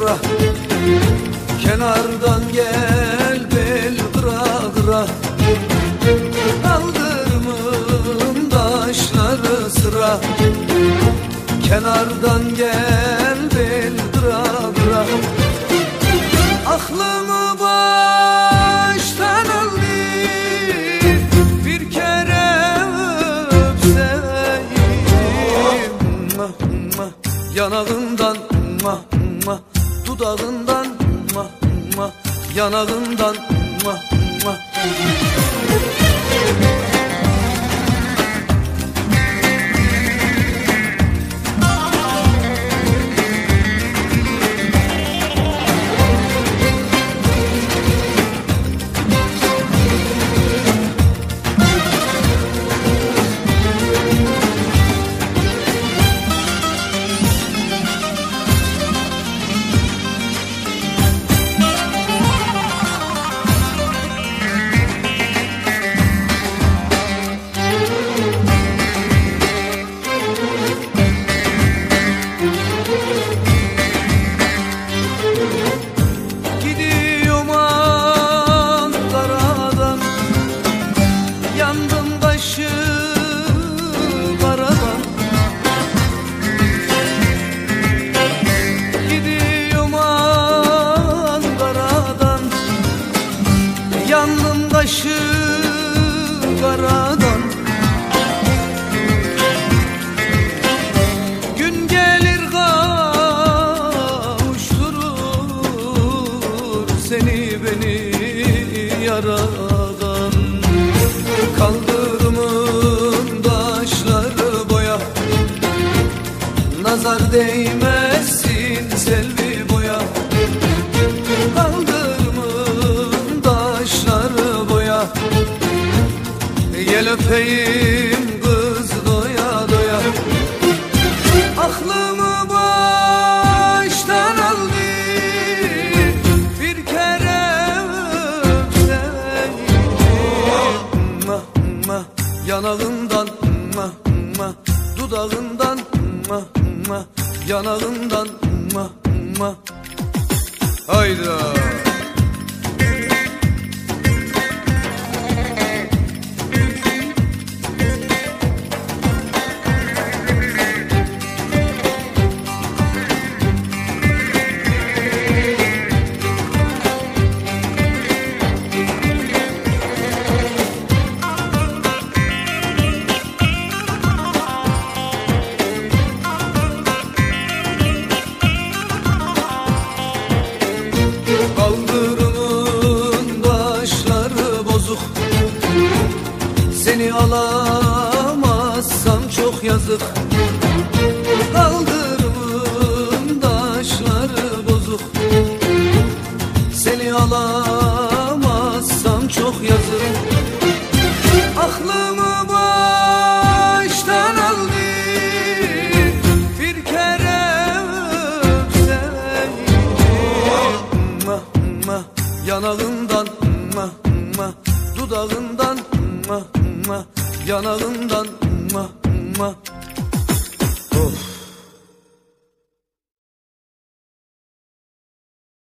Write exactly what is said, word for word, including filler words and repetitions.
kıra, kenardan gel bel kıra kıra. Kaldırımın taşları sıra, kenardan gel bel kıra kıra. Aklımı baştan al bir kere öpseyim. Yanağından ma ma, dudağından ma ma, yanağından ma ma. Yandım başı karadan, gün gelir kavuşturur seni beni yaradan. Kaldırımın taşları boya, nazar değmezsin selvi boya. Gel öpeyim kız doya doya. Aklımı baştan al bir kere öpseyim. Ma ma, yanağından ma ma, dudağından ma ma, yanağından ma ma. Hayda. Kaldırımın taşları bozuk, seni alamazsam çok yazık. Kaldırımın taşları bozuk, seni alamazsam çok yazık. Aklımı baştan al bir kere öpseyim. Yanağından ma ma, dudağından ma ma, yanağından ma ma. Of.